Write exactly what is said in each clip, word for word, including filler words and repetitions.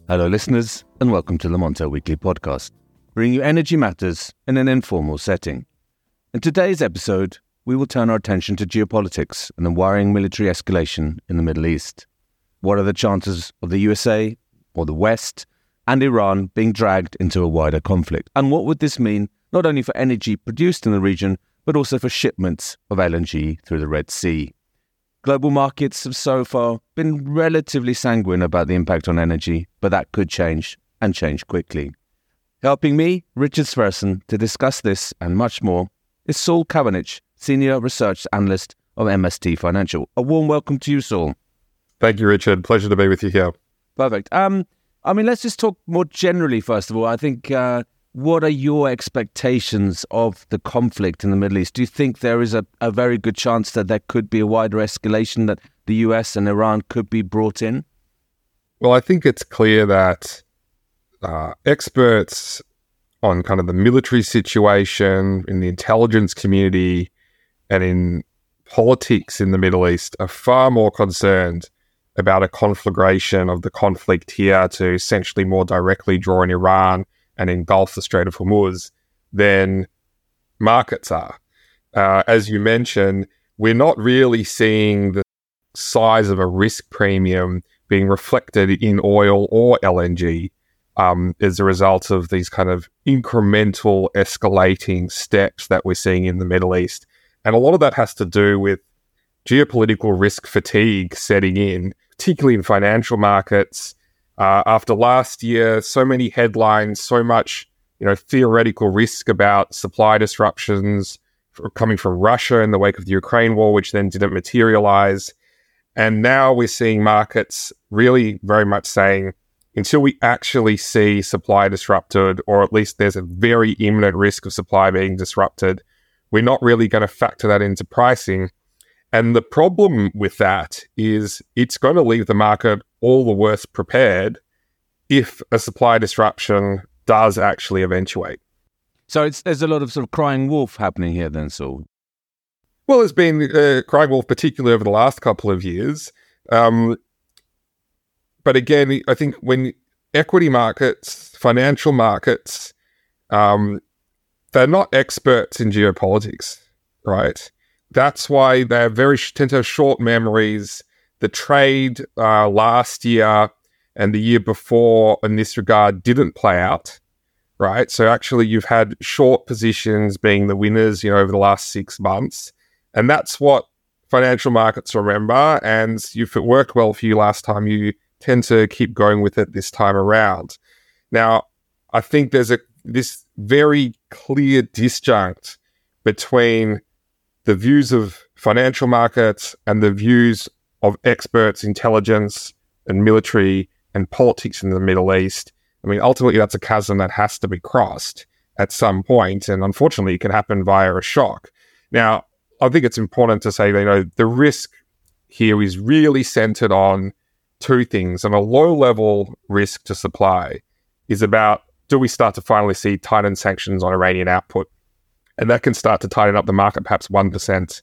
Hello listeners, and welcome to the Montel Weekly Podcast, bringing you energy matters in an informal setting. In today's episode, we will turn our attention to geopolitics and the worrying military escalation in the Middle East. What are the chances of the U S A, or the West, and Iran being dragged into a wider conflict? And what would this mean not only for energy produced in the region, but also for shipments of L N G through the Red Sea? Global markets have so far been relatively sanguine about the impact on energy, but that could change, and change quickly. Helping me, Richard Sverrisson, to discuss this and much more is Saul Kawanic, Senior Research Analyst of M S T Financial. A warm welcome to you, Saul. Thank you, Richard. Pleasure to be with you here. Perfect. Um, I mean, let's just talk more generally, first of all. I think, uh, what are your expectations of the conflict in the Middle East? Do you think there is a, a very good chance that there could be a wider escalation, that the U S and Iran could be brought in? Well, I think it's clear that uh, experts on kind of the military situation, in the intelligence community, and in politics in the Middle East are far more concerned about a conflagration of the conflict here to essentially more directly draw in Iran and engulf the Strait of Hormuz than markets are. Uh, as you mentioned, we're not really seeing the size of a risk premium being reflected in oil or L N G um, as a result of these kind of incremental escalating steps that we're seeing in the Middle East. And a lot of that has to do with geopolitical risk fatigue setting in, particularly in financial markets. Uh, after last year, so many headlines, so much, you know, theoretical risk about supply disruptions coming from Russia in the wake of the Ukraine war, which then didn't materialize. And now we're seeing markets really very much saying, until we actually see supply disrupted, or at least there's a very imminent risk of supply being disrupted, we're not really going to factor that into pricing. And the problem with that is it's going to leave the market all the worse prepared if a supply disruption does actually eventuate. So it's, there's a lot of sort of crying wolf happening here then, Saul. Well, there's been uh, crying wolf, particularly over the last couple of years. Um, but again, I think when equity markets, financial markets, um, they're not experts in geopolitics, right? That's why they very tend to have short memories. The trade uh, last year and the year before in this regard didn't play out, right? So actually you've had short positions being the winners, you know, over the last six months. And that's what financial markets remember. And if it worked well for you last time, you tend to keep going with it this time around. Now, I think there's a this very clear disjunct between the views of financial markets and the views of experts, intelligence, and military and politics in the Middle East. I mean, ultimately, that's a chasm that has to be crossed at some point, and unfortunately, it can happen via a shock. Now, I think it's important to say that, you know, the risk here is really centered on two things, and a low-level risk to supply is about, do we start to finally see tightened sanctions on Iranian output? And that can start to tighten up the market, perhaps one percent,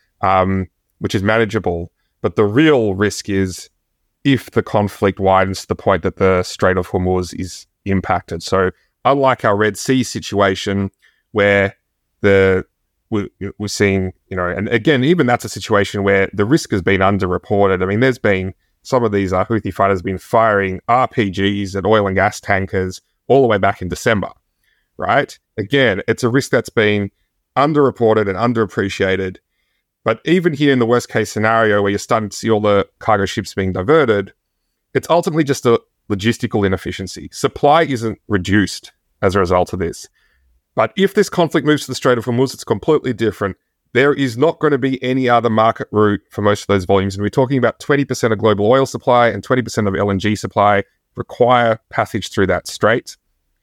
um, which is manageable. But the real risk is if the conflict widens to the point that the Strait of Hormuz is impacted. So unlike our Red Sea situation, where the we're, we're seeing, you know, and again, even that's a situation where the risk has been underreported. I mean, there's been some of these uh, Houthi fighters have been firing R P Gs at oil and gas tankers all the way back in December. Right? Again, it's a risk that's been underreported and underappreciated. But even here in the worst case scenario where you're starting to see all the cargo ships being diverted, it's ultimately just a logistical inefficiency. Supply isn't reduced as a result of this. But if this conflict moves to the Strait of Hormuz, it's completely different. There is not going to be any other market route for most of those volumes. And we're talking about twenty percent of global oil supply and twenty percent of L N G supply require passage through that strait.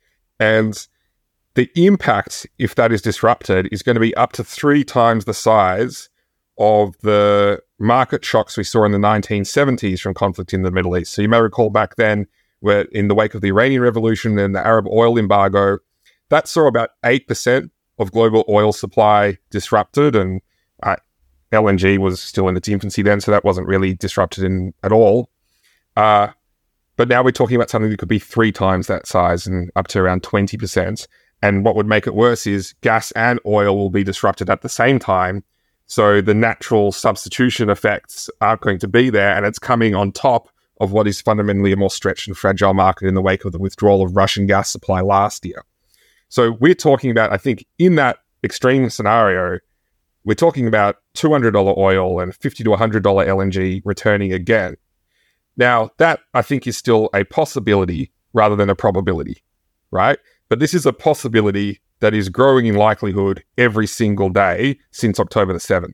And the impact, if that is disrupted, is going to be up to three times the size of the market shocks we saw in the nineteen seventies from conflict in the Middle East. So you may recall back then, where in the wake of the Iranian Revolution and the Arab oil embargo, that saw about eight percent of global oil supply disrupted, and uh, L N G was still in its infancy then, so that wasn't really disrupted in, at all. Uh, But now we're talking about something that could be three times that size and up to around twenty percent. And what would make it worse is gas and oil will be disrupted at the same time. So the natural substitution effects aren't going to be there, and it's coming on top of what is fundamentally a more stretched and fragile market in the wake of the withdrawal of Russian gas supply last year. So we're talking about, I think, in that extreme scenario, we're talking about two hundred dollars oil and fifty to one hundred dollars L N G returning again. Now, that, I think, is still a possibility rather than a probability, right? But this is a possibility that is growing in likelihood every single day since October the seventh.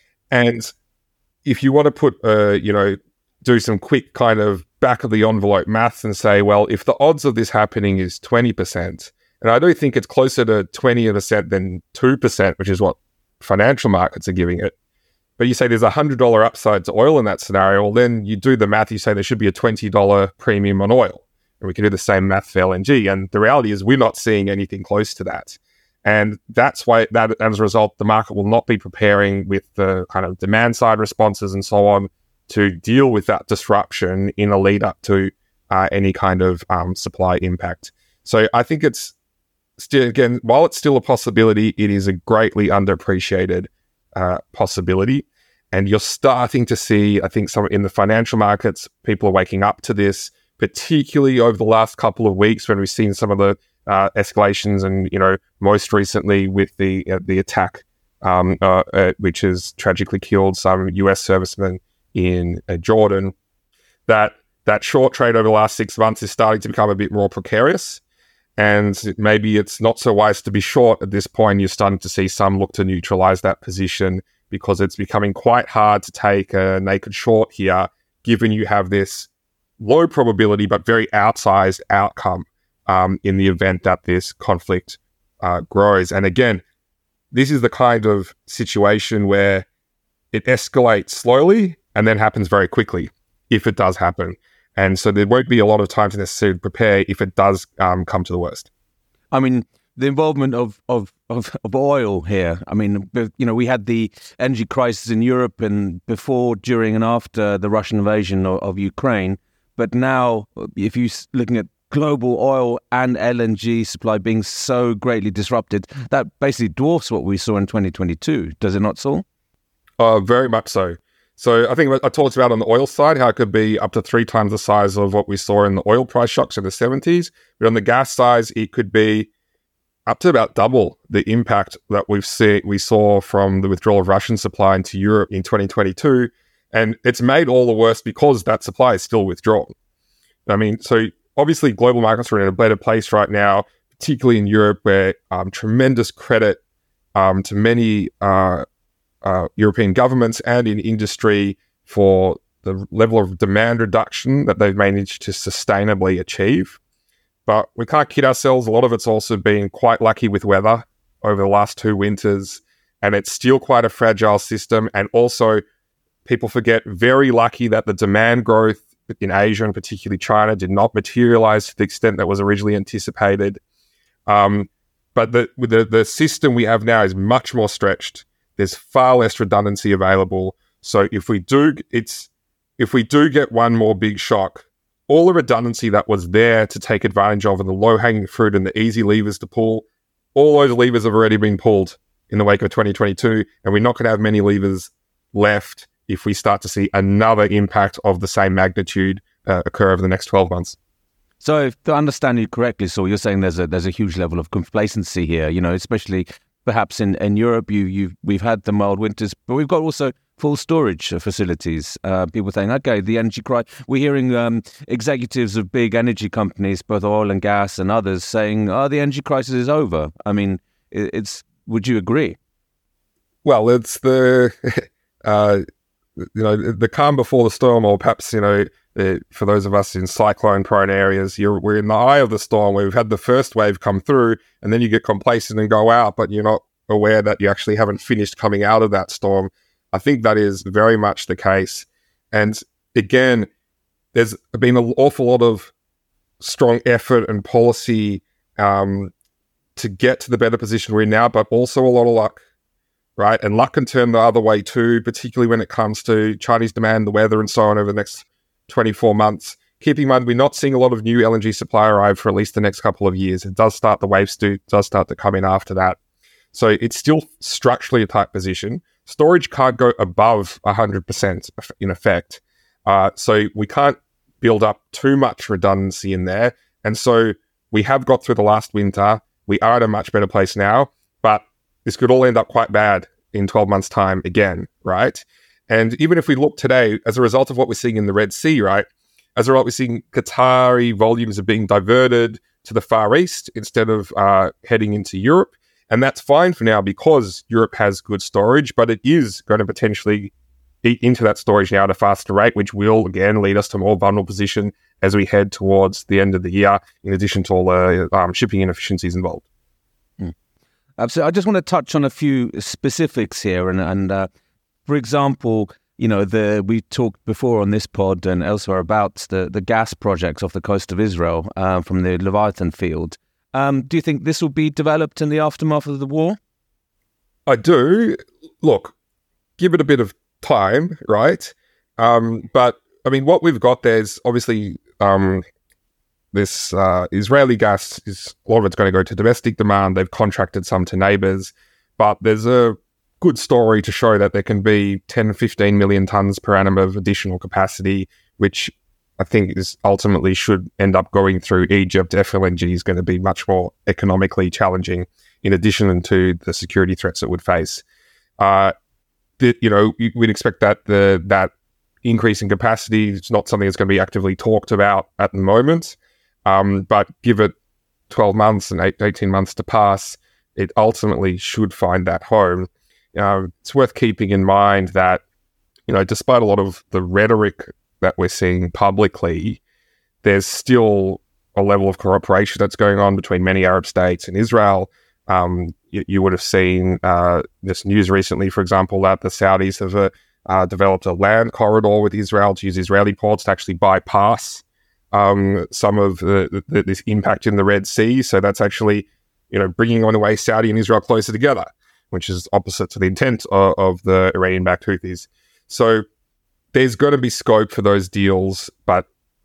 And if you want to put, uh, you know, do some quick kind of back of the envelope maths and say, well, if the odds of this happening is twenty percent, and I do think it's closer to twenty percent than two percent, which is what financial markets are giving it. But you say there's a one hundred dollars upside to oil in that scenario, well, then you do the math, you say there should be a twenty dollars premium on oil. And we can do the same math for L N G. And the reality is we're not seeing anything close to that. And that's why, that as a result, the market will not be preparing with the kind of demand side responses and so on to deal with that disruption in a lead up to uh, any kind of um, supply impact. So I think it's still, again, while it's still a possibility, it is a greatly underappreciated uh, possibility. And you're starting to see, I think, some in the financial markets, people are waking up to this, particularly over the last couple of weeks when we've seen some of the uh, escalations, and you know, most recently with the uh, the attack, um, uh, uh, which has tragically killed some U S servicemen in uh, Jordan. That that short trade over the last six months is starting to become a bit more precarious, and maybe it's not so wise to be short at this point. You're starting to see some look to neutralize that position because it's becoming quite hard to take a naked short here, given you have this low probability but very outsized outcome um, in the event that this conflict uh, grows. And again, this is the kind of situation where it escalates slowly and then happens very quickly if it does happen. And so there won't be a lot of time to necessarily prepare if it does um, come to the worst. I mean, the involvement of, of, of, of oil here, I mean, you know, we had the energy crisis in Europe and before, during and after the Russian invasion of, of Ukraine. But now, if you're looking at global oil and L N G supply being so greatly disrupted, that basically dwarfs what we saw in twenty twenty-two. Does it not, Saul? Uh, very much so. So I think I talked about on the oil side how it could be up to three times the size of what we saw in the oil price shocks in the seventies. But on the gas side, it could be up to about double the impact that we've seen, we saw from the withdrawal of Russian supply into Europe in twenty twenty-two. And it's made all the worse because that supply is still withdrawn. I mean, so obviously global markets are in a better place right now, particularly in Europe, where um, tremendous credit um, to many uh, uh, European governments and in industry for the level of demand reduction that they've managed to sustainably achieve. But we can't kid ourselves. A lot of it's also been quite lucky with weather over the last two winters, and it's still quite a fragile system. And also, people forget, very lucky that the demand growth in Asia and particularly China did not materialize to the extent that was originally anticipated. Um, but the, the the system we have now is much more stretched. There's far less redundancy available. So if we do, it's if we do get one more big shock, all the redundancy that was there to take advantage of and the low-hanging fruit and the easy levers to pull, all those levers have already been pulled in the wake of twenty twenty-two, and we're not going to have many levers left if we start to see another impact of the same magnitude uh, occur over the next twelve months. So if to understand you correctly, Saul, you're saying there's a there's a huge level of complacency here, you know, especially perhaps in, in Europe, you you we've had the mild winters, but we've got also full storage facilities. Uh, people saying, okay, the energy crisis. We're hearing um, executives of big energy companies, both oil and gas and others, saying, oh, the energy crisis is over. I mean, it, it's. Would you agree? Well, it's the... uh, you know, the calm before the storm, or perhaps, you know, uh, for those of us in cyclone-prone areas, you're, we're in the eye of the storm where we've had the first wave come through, and then you get complacent and go out, but you're not aware that you actually haven't finished coming out of that storm. I think that is very much the case. And again, there's been an awful lot of strong effort and policy um, to get to the better position we're in now, but also a lot of luck. Right, and luck can turn the other way too, particularly when it comes to Chinese demand, the weather, and so on over the next twenty-four months. keep in mind, we're not seeing a lot of new L N G supply arrive for at least the next couple of years. It does start, the waves do, does start to come in after that. So it's still structurally a tight position. Storage can't go above one hundred percent in effect. Uh, so we can't build up too much redundancy in there. And so we have got through the last winter. We are at a much better place now, but this could all end up quite bad in twelve months' time again, right? And even if we look today, as a result of what we're seeing in the Red Sea, right, as a result, we're seeing Qatari volumes are being diverted to the Far East instead of uh, heading into Europe. And that's fine for now because Europe has good storage, but it is going to potentially eat into that storage now at a faster rate, which will, again, lead us to a more vulnerable position as we head towards the end of the year, in addition to all the um, shipping inefficiencies involved. Mm. Absolutely. I just want to touch on a few specifics here. And, and uh, for example, you know, the we talked before on this pod and elsewhere about the, the gas projects off the coast of Israel uh, from the Leviathan field. Um, do you think this will be developed in the aftermath of the war? I do. Look, give it a bit of time, right? Um, but, I mean, what we've got there is obviously um, this uh, Israeli gas, is a lot of it's going to go to domestic demand. They've contracted some to neighbours, but there's a good story to show that there can be ten, fifteen million tonnes per annum of additional capacity, which I think is ultimately should end up going through Egypt. F L N G is going to be much more economically challenging, in addition to the security threats it would face. Uh, the, you know, we'd expect that the that increase in capacity is not something that's going to be actively talked about at the moment, um, but give it twelve months and eight, eighteen months to pass, it ultimately should find that home. Uh, it's worth keeping in mind that, you know, despite a lot of the rhetoric that we're seeing publicly, there's still a level of cooperation that's going on between many Arab states and Israel. Um, you, you would have seen uh, this news recently, for example, that the Saudis have uh, uh, developed a land corridor with Israel to use Israeli ports to actually bypass um, some of the, the, this impact in the Red Sea. So that's actually, you know, bringing on away Saudi and Israel closer together, which is opposite to the intent of, of the Iranian-backed Houthis. So there's going to be scope for those deals, but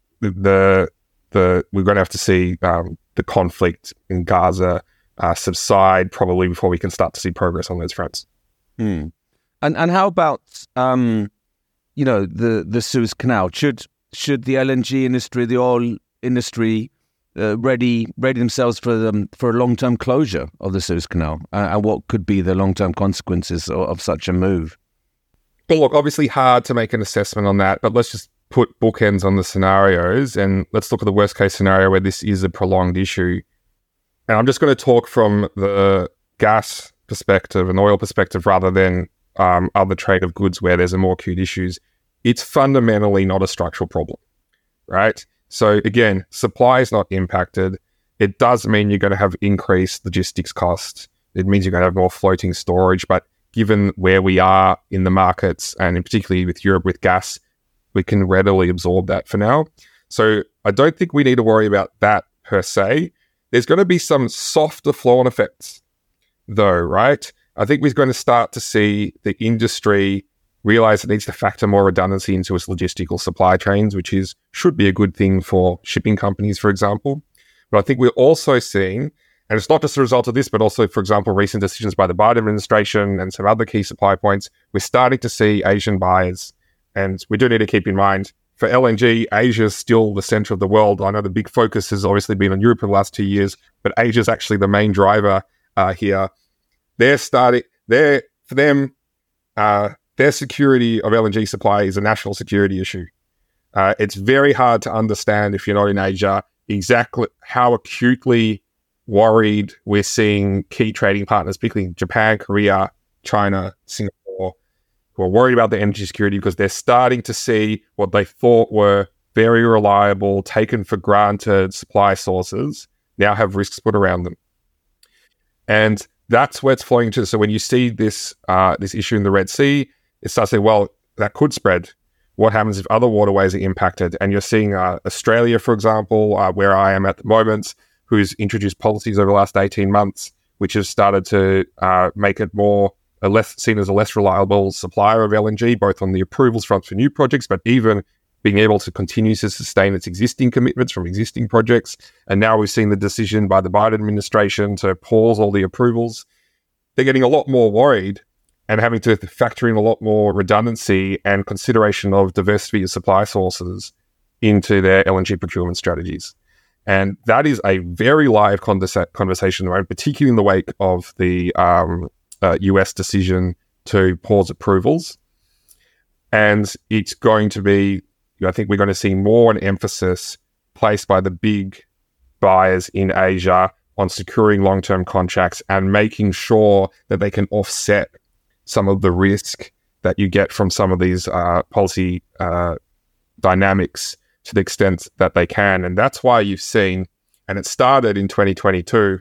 the the we're going to have to see um, the conflict in Gaza uh, subside probably before we can start to see progress on those fronts. Hmm. And and how about um, you know the, the Suez Canal? Should should the L N G industry, the oil industry, uh, ready ready themselves for them for a long term closure of the Suez Canal? Uh, and what could be the long term consequences of, of such a move? Well, look, obviously hard to make an assessment on that, but let's just put bookends on the scenarios and let's look at the worst case scenario where this is a prolonged issue. And I'm just going to talk from the gas perspective and oil perspective rather than um, other trade of goods where there's a more acute issues. It's fundamentally not a structural problem, right? So again, supply is not impacted. It does mean you're going to have increased logistics costs. It means you're going to have more floating storage, but given where we are in the markets, and in particularly with Europe with gas, we can readily absorb that for now. So I don't think we need to worry about that per se. There's going to be some softer flow-on effects, though, right? I think we're going to start to see the industry realize it needs to factor more redundancy into its logistical supply chains, which is should be a good thing for shipping companies, for example. But I think we're also seeing, and it's not just a result of this, but also, for example, recent decisions by the Biden administration and some other key supply points, we're starting to see Asian buyers. And we do need to keep in mind, for L N G, Asia is still the center of the world. I know the big focus has obviously been on Europe for the last two years, but Asia is actually the main driver uh, here. They're starting, they're, for them, uh, their security of L N G supply is a national security issue. Uh, it's very hard to understand if you're not in Asia exactly how acutely worried we're seeing key trading partners, particularly Japan, Korea, China, Singapore, who are worried about their energy security because they're starting to see what they thought were very reliable, taken for granted supply sources now have risks put around them. And that's where it's flowing to. So when you see this uh, this issue in the Red Sea, it starts saying, well, that could spread. What happens if other waterways are impacted? And you're seeing uh, Australia, for example, uh, where I am at the moment, who's introduced policies over the last eighteen months, which have started to uh, make it more a less seen as a less reliable supplier of L N G, both on the approvals front for new projects, but even being able to continue to sustain its existing commitments from existing projects. And now we've seen the decision by the Biden administration to pause all the approvals. They're getting a lot more worried and having to factor in a lot more redundancy and consideration of diversity of supply sources into their L N G procurement strategies. And that is a very live conversa- conversation, right? Particularly in the wake of the um, uh, U S decision to pause approvals. And it's going to be, I think we're going to see more an emphasis placed by the big buyers in Asia on securing long-term contracts and making sure that they can offset some of the risk that you get from some of these uh, policy uh, dynamics to the extent that they can. And that's why you've seen, and it started in twenty twenty-two,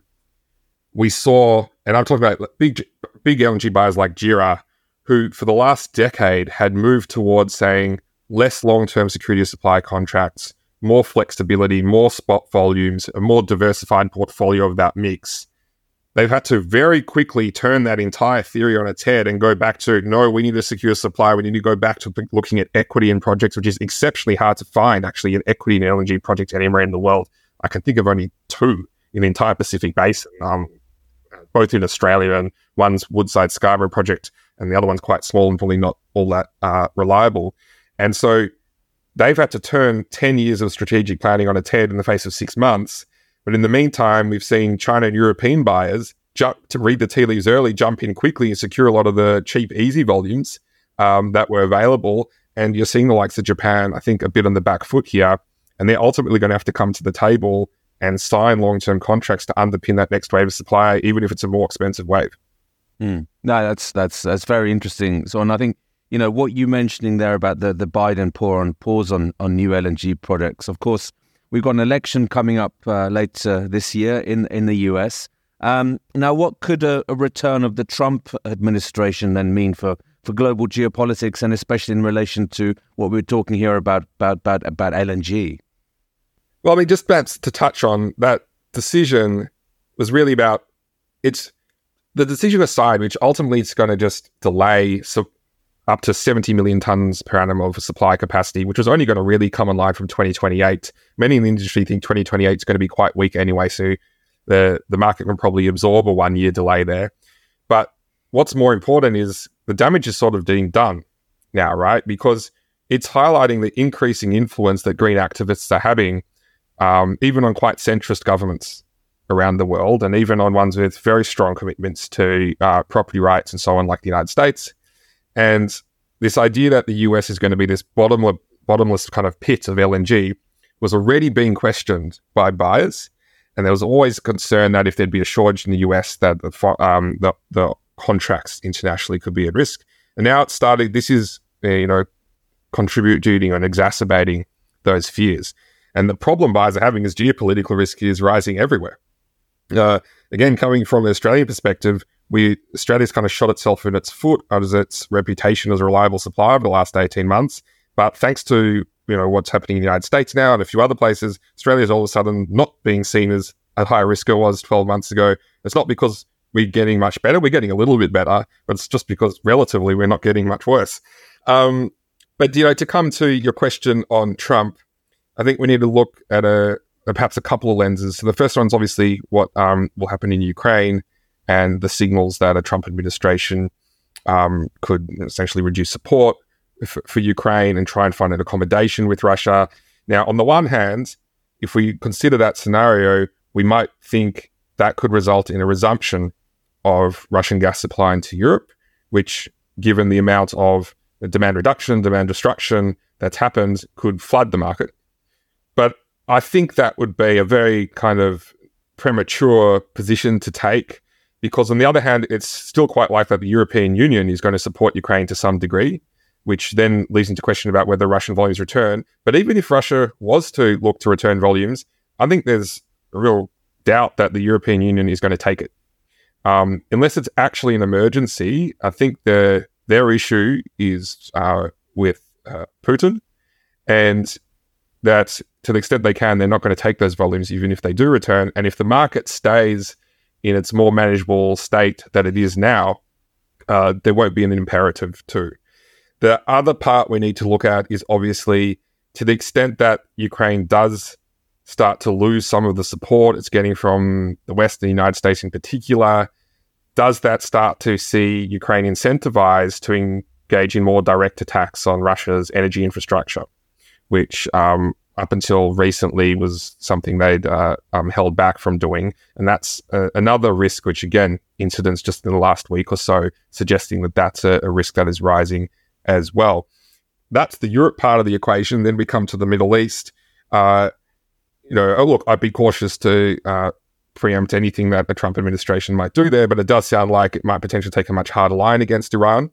we saw, and I'm talking about big, big L N G buyers like JERA, who for the last decade had moved towards saying less long-term security of supply contracts, more flexibility, more spot volumes, a more diversified portfolio of that mix. They've had to very quickly turn that entire theory on its head and go back to, no, we need to secure supply. We need to go back to looking at equity in projects, which is exceptionally hard to find, actually, an equity in L N G project anywhere in the world. I can think of only two in the entire Pacific Basin, um, both in Australia, and one's Woodside Scarborough project, and the other one's quite small and probably not all that uh, reliable. And so they've had to turn ten years of strategic planning on its head in the face of six months. But in the meantime, we've seen China and European buyers jump to read the tea leaves early, jump in quickly and secure a lot of the cheap, easy volumes um, that were available. And you're seeing the likes of Japan, I think, a bit on the back foot here. And they're ultimately going to have to come to the table and sign long-term contracts to underpin that next wave of supply, even if it's a more expensive wave. Mm. No, that's that's that's very interesting. So, and I think, you know, what you mentioning there about the, the Biden pour on, pause on, on new L N G projects, of course, we've got an election coming up uh, later this year in, in the U S. Um, now, what could a, a return of the Trump administration then mean for, for global geopolitics, and especially in relation to what we're talking here about, about, about, about L N G? Well, I mean, just perhaps to touch on that decision was really about, it's the decision aside, which ultimately is going to just delay so up to seventy million tonnes per annum of supply capacity, which was only going to really come online from twenty twenty-eight. Many in the industry think twenty twenty-eight is going to be quite weak anyway, so the, the market can probably absorb a one-year delay there. But what's more important is the damage is sort of being done now, right? Because it's highlighting the increasing influence that green activists are having, um, even on quite centrist governments around the world, and even on ones with very strong commitments to uh, property rights and so on, like the United States. And this idea that the U S is going to be this bottomless, bottomless kind of pit of L N G was already being questioned by buyers. And there was always concern that if there'd be a shortage in the U S, that the, um, the, the contracts internationally could be at risk. And now it's started, this is, uh, you know, contributing and exacerbating those fears. And the problem buyers are having is geopolitical risk is rising everywhere. Uh, again, coming from an Australian perspective, we Australia's kind of shot itself in its foot as its reputation as a reliable supplier over the last eighteen months. But thanks to, you know, what's happening in the United States now and a few other places, Australia's all of a sudden not being seen as at high risk it was twelve months ago. It's not because we're getting much better. We're getting a little bit better, but it's just because relatively we're not getting much worse. Um, but, you know, to come to your question on Trump, I think we need to look at a, a perhaps a couple of lenses. So the first one's obviously what um, will happen in Ukraine, and the signals that a Trump administration um, could essentially reduce support for, for Ukraine and try and find an accommodation with Russia. Now, on the one hand, if we consider that scenario, we might think that could result in a resumption of Russian gas supply into Europe, which, given the amount of demand reduction, demand destruction that's happened, could flood the market. But I think that would be a very kind of premature position to take, because on the other hand, it's still quite likely that the European Union is going to support Ukraine to some degree, which then leads into question about whether Russian volumes return. But even if Russia was to look to return volumes, I think there's a real doubt that the European Union is going to take it. Um, unless it's actually an emergency, I think the, their issue is uh, with uh, Putin, and that to the extent they can, they're not going to take those volumes even if they do return. And if the market stays in its more manageable state that it is now, uh, there won't be an imperative to. The other part we need to look at is obviously to the extent that Ukraine does start to lose some of the support it's getting from the West, the United States in particular, does that start to see Ukraine incentivized to engage in more direct attacks on Russia's energy infrastructure, which um, up until recently was something they'd uh, um, held back from doing. And that's uh, another risk, which again, incidents just in the last week or so, suggesting that that's a, a risk that is rising as well. That's the Europe part of the equation. Then we come to the Middle East. Uh, you know, oh, look, I'd be cautious to uh, preempt anything that the Trump administration might do there, but it does sound like it might potentially take a much harder line against Iran.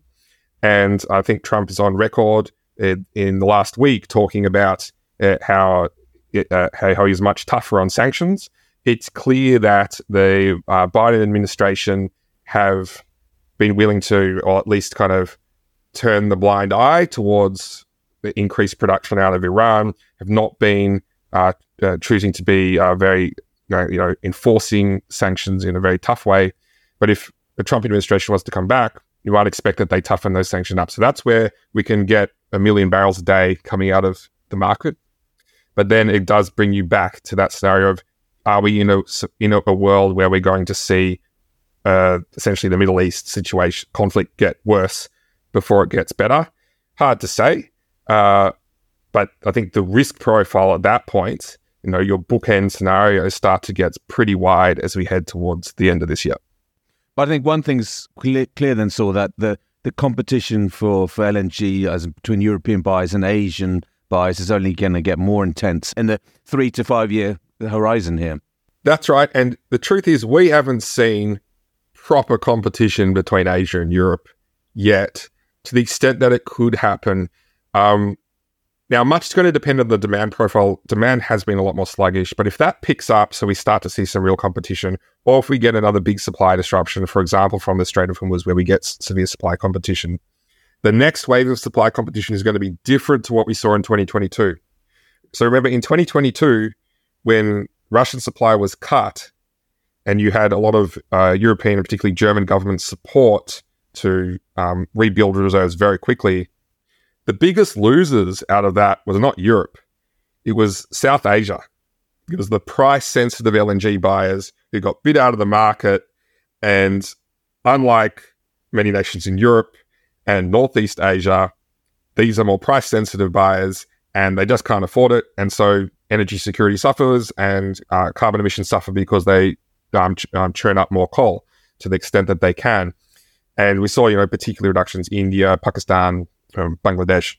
And I think Trump is on record in, in the last week talking about uh, how, uh, how he's much tougher on sanctions. It's clear that the uh, Biden administration have been willing to, or at least kind of turn the blind eye towards the increased production out of Iran, have not been uh, uh, choosing to be uh, very, you know, you know, enforcing sanctions in a very tough way. But if the Trump administration was to come back, you might expect that they toughen those sanctions up. So that's where we can get a million barrels a day coming out of the market. But then it does bring you back to that scenario of, are we in a, in a world where we're going to see uh, essentially the Middle East situation, conflict get worse before it gets better? Hard to say. Uh, but I think the risk profile at that point, you know, your bookend scenarios start to get pretty wide as we head towards the end of this year. But I think one thing's clear, clear then, saw that the, the competition for, for L N G as between European buyers and Asian buyers is only going to get more intense in the three to five year horizon here. That's right. And the truth is, we haven't seen proper competition between Asia and Europe yet, to the extent that it could happen. Um, now, much is going to depend on the demand profile. Demand has been a lot more sluggish, but if that picks up, so we start to see some real competition, or if we get another big supply disruption, for example, from the Strait of Hormuz, where we get severe supply competition, the next wave of supply competition is going to be different to what we saw in twenty twenty-two. So remember, in twenty twenty-two, when Russian supply was cut, and you had a lot of uh, European and particularly German government support to um, rebuild reserves very quickly, the biggest losers out of that was not Europe. It was South Asia. It was the price-sensitive L N G buyers who got bid out of the market. And unlike many nations in Europe and Northeast Asia, these are more price-sensitive buyers, and they just can't afford it. And so energy security suffers, and uh, carbon emissions suffer because they um, ch- um, churn up more coal to the extent that they can. And we saw, you know, particular reductions in India, Pakistan, um, Bangladesh.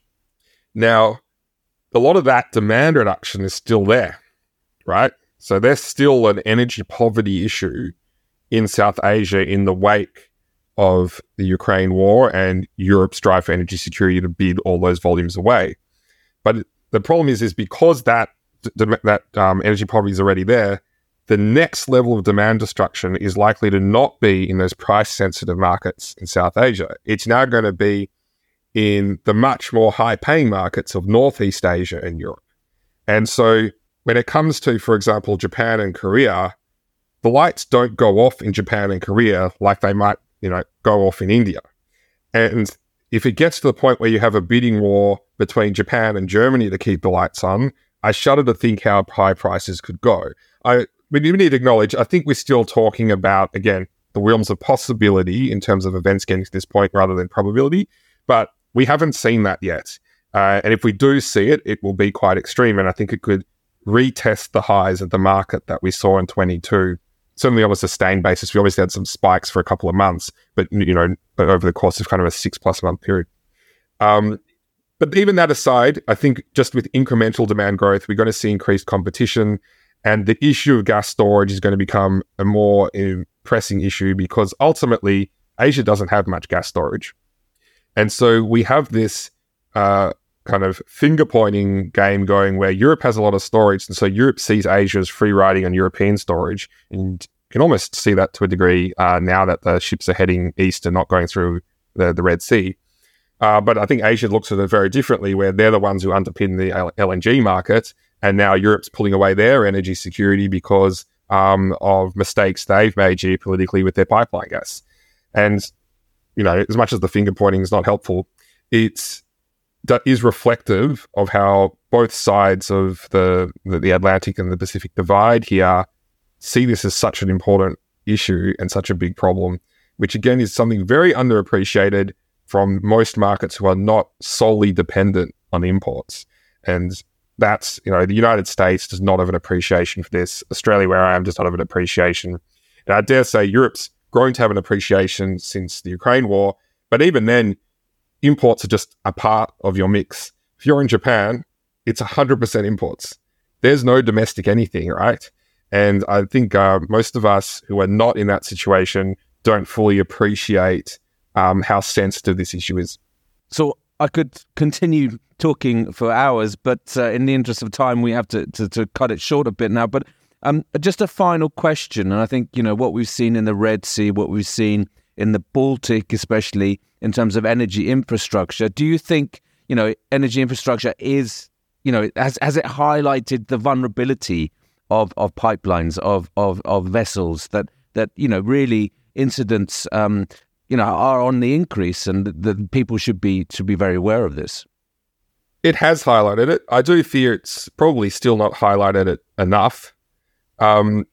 Now, a lot of that demand reduction is still there, right? So there's still an energy poverty issue in South Asia in the wake of the Ukraine war and Europe's drive for energy security to bid all those volumes away. But the problem is, is because that that um, energy poverty is already there, the next level of demand destruction is likely to not be in those price-sensitive markets in South Asia. It's now going to be in the much more high-paying markets of Northeast Asia and Europe. And so when it comes to, for example, Japan and Korea, the lights don't go off in Japan and Korea like they might, you know, go off in India. And if it gets to the point where you have a bidding war between Japan and Germany to keep the lights on, I shudder to think how high prices could go. I we need to acknowledge, I think we're still talking about, again, the realms of possibility in terms of events getting to this point rather than probability, but we haven't seen that yet. Uh, and if we do see it, it will be quite extreme, and I think it could retest the highs of the market that we saw in twenty-two, certainly on a sustained basis. We obviously had some spikes for a couple of months, but, you know, but over the course of kind of a six-plus month period. Um, but even that aside, I think just with incremental demand growth, we're going to see increased competition. And the issue of gas storage is going to become a more uh, pressing issue, because ultimately Asia doesn't have much gas storage. And so we have this uh, kind of finger-pointing game going where Europe has a lot of storage, and so Europe sees Asia as free riding on European storage. And you can almost see that to a degree uh, now that the ships are heading east and not going through the, the Red Sea. Uh, but I think Asia looks at it very differently, where they're the ones who underpin the L N G market. And now Europe's pulling away their energy security because um, of mistakes they've made geopolitically with their pipeline gas. And, you know, as much as the finger pointing is not helpful, it's that is reflective of how both sides of the, the the Atlantic and the Pacific divide here see this as such an important issue and such a big problem, which again is something very underappreciated from most markets who are not solely dependent on imports. And that's, you know, the United States does not have an appreciation for this. Australia, where I am, does not have an appreciation. And I dare say Europe's grown to have an appreciation since the Ukraine war. But even then, imports are just a part of your mix. If you're in Japan, it's one hundred percent imports. There's no domestic anything, right? And I think uh, most of us who are not in that situation don't fully appreciate um, how sensitive this issue is. So I could continue talking for hours, but uh, in the interest of time, we have to, to, to cut it short a bit now. But um, just a final question, and I think, you know, what we've seen in the Red Sea, what we've seen in the Baltic, especially in terms of energy infrastructure, do you think, you know, energy infrastructure is, you know, has, has it highlighted the vulnerability of, of pipelines, of, of, of vessels, that, that, you know, really incidents, um, you know, are on the increase, and that people should be should be very aware of this? It has highlighted it. I do fear it's probably still not highlighted it enough. Um,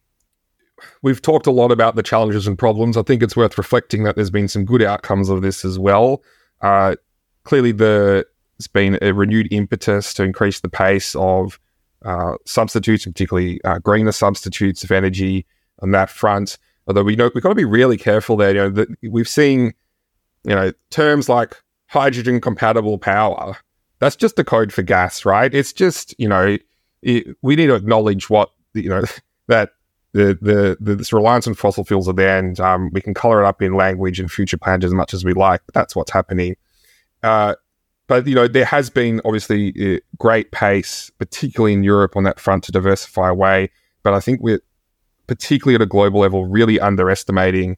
we've talked a lot about the challenges and problems. I think it's worth reflecting that there's been some good outcomes of this as well. Uh, clearly, the, there's been a renewed impetus to increase the pace of uh, substitutes, particularly uh, greener substitutes of energy on that front. Although we know we've got to be really careful there. You know, that we've seen, you know, terms like hydrogen compatible power. That's just the code for gas, right? It's just, you know, it, we need to acknowledge what, you know, that the, the the this reliance on fossil fuels are there, and um, we can color it up in language and future plans as much as we like. But that's what's happening. Uh, but, you know, there has been obviously uh, great pace, particularly in Europe on that front, to diversify away. But I think we're, particularly at a global level, really underestimating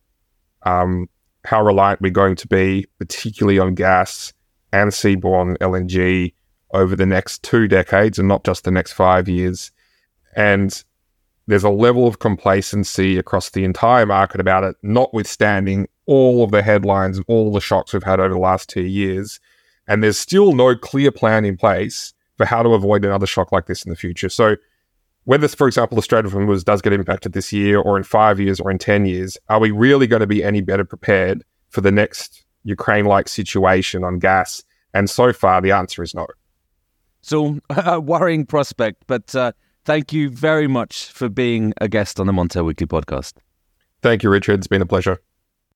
um, how reliant we're going to be, particularly on gas and seaborne L N G over the next two decades and not just the next five years. And there's a level of complacency across the entire market about it, notwithstanding all of the headlines and all the shocks we've had over the last two years. And there's still no clear plan in place for how to avoid another shock like this in the future. So whether, for example, the Strait of Hormuz does get impacted this year or in five years or in ten years, are we really going to be any better prepared for the next Ukraine-like situation on gas? And so far, the answer is no. So, a worrying prospect, but uh, thank you very much for being a guest on the Montel Weekly podcast. Thank you, Richard. It's been a pleasure.